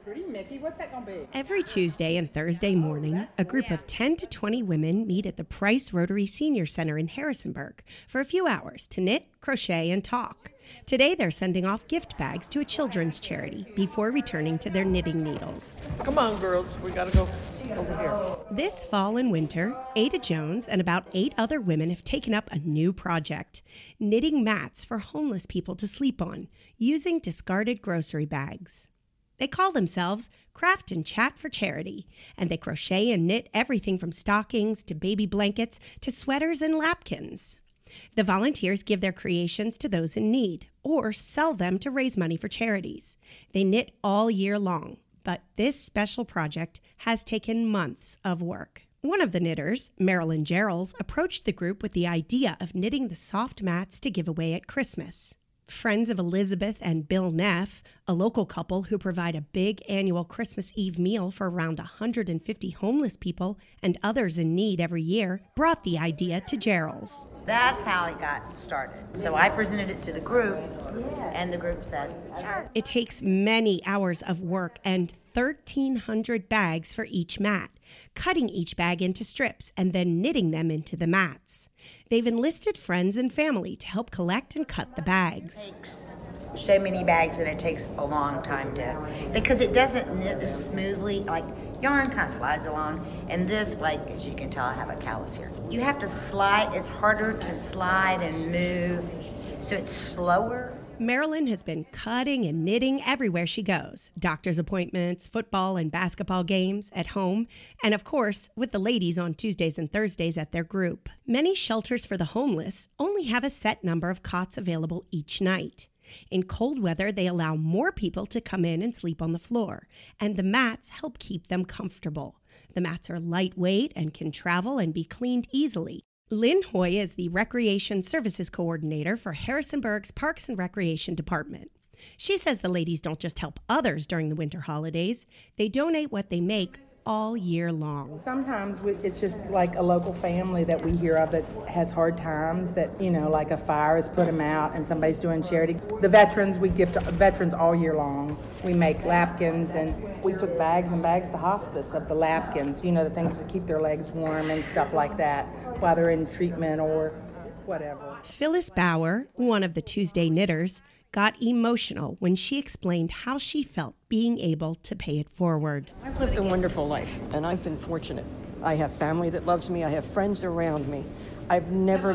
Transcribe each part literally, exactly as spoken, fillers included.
pretty, Mickey. What's that going to be? Every Tuesday and Thursday morning, a group of ten to twenty women meet at the Price Rotary Senior Center in Harrisonburg for a few hours to knit, crochet, and talk. Today, they're sending off gift bags to a children's charity before returning to their knitting needles. Come on, girls. We got to go over here. This fall and winter, Ada Jones and about eight other women have taken up a new project, knitting mats for homeless people to sleep on using discarded grocery bags. They call themselves Craft and Chat for Charity, and they crochet and knit everything from stockings to baby blankets to sweaters and lapkins. The volunteers give their creations to those in need or sell them to raise money for charities. They knit all year long, but this special project has taken months of work. One of the knitters, Marilyn Geralds, approached the group with the idea of knitting the soft mats to give away at Christmas. Friends of Elizabeth and Bill Neff, a local couple who provide a big annual Christmas Eve meal for around one hundred fifty homeless people and others in need every year, brought the idea to Gerald's. That's how it got started. So I presented it to the group, and the group said, sure. It takes many hours of work and thirteen hundred bags for each mat, cutting each bag into strips and then knitting them into the mats. They've enlisted friends and family to help collect and cut the bags. It takes so many bags, and it takes a long time to, because it doesn't knit as smoothly. Like yarn kind of slides along, and this, like, as you can tell, I have a callus here. You have to slide. It's harder to slide and move, so it's slower. Marilyn has been cutting and knitting everywhere she goes. Doctor's appointments, football and basketball games, at home, and of course, with the ladies on Tuesdays and Thursdays at their group. Many shelters for the homeless only have a set number of cots available each night. In cold weather, they allow more people to come in and sleep on the floor, and the mats help keep them comfortable. The mats are lightweight and can travel and be cleaned easily. Lynn Hoy is the Recreation Services Coordinator for Harrisonburg's Parks and Recreation Department. She says the ladies don't just help others during the winter holidays, they donate what they make all year long. Sometimes we, it's just like a local family that we hear of that has hard times, that, you know, like a fire has put them out and somebody's doing charity. The veterans, we give to veterans all year long. We make lapkins, and we took bags and bags to hospice of the lapkins, you know, the things to keep their legs warm and stuff like that while they're in treatment or whatever. Phyllis Bauer, one of the Tuesday knitters, got emotional when she explained how she felt being able to pay it forward. I've lived a wonderful life, and I've been fortunate. I have family that loves me. I have friends around me. I've never,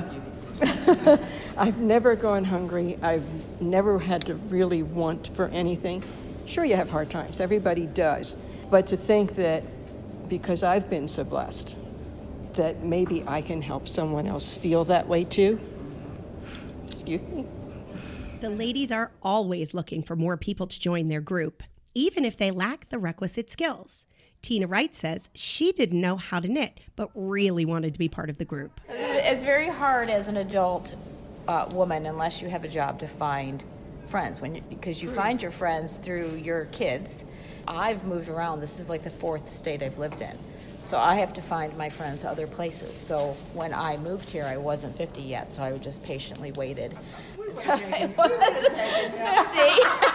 I've never gone hungry. I've never had to really want for anything. Sure, you have hard times. Everybody does. But to think that because I've been so blessed, that maybe I can help someone else feel that way too. Excuse me. The ladies are always looking for more people to join their group, even if they lack the requisite skills. Tina Wright says she didn't know how to knit, but really wanted to be part of the group. It's very hard as an adult uh, woman, unless you have a job, to find friends, when because you find your friends through your kids. I've moved around. This is like the fourth state I've lived in. So I have to find my friends other places. So when I moved here, I wasn't fifty yet, so I just patiently waited until I was fifty.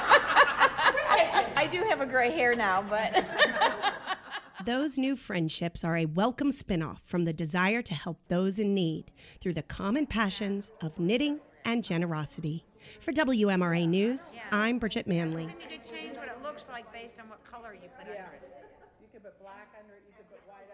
I do have a gray hair now, but... Those new friendships are a welcome spinoff from the desire to help those in need through the common passions of knitting and generosity. For W M R A News, I'm Bridget Manley. You could change what it looks like based on what color you put under it. You could put black under it, you could put white under it.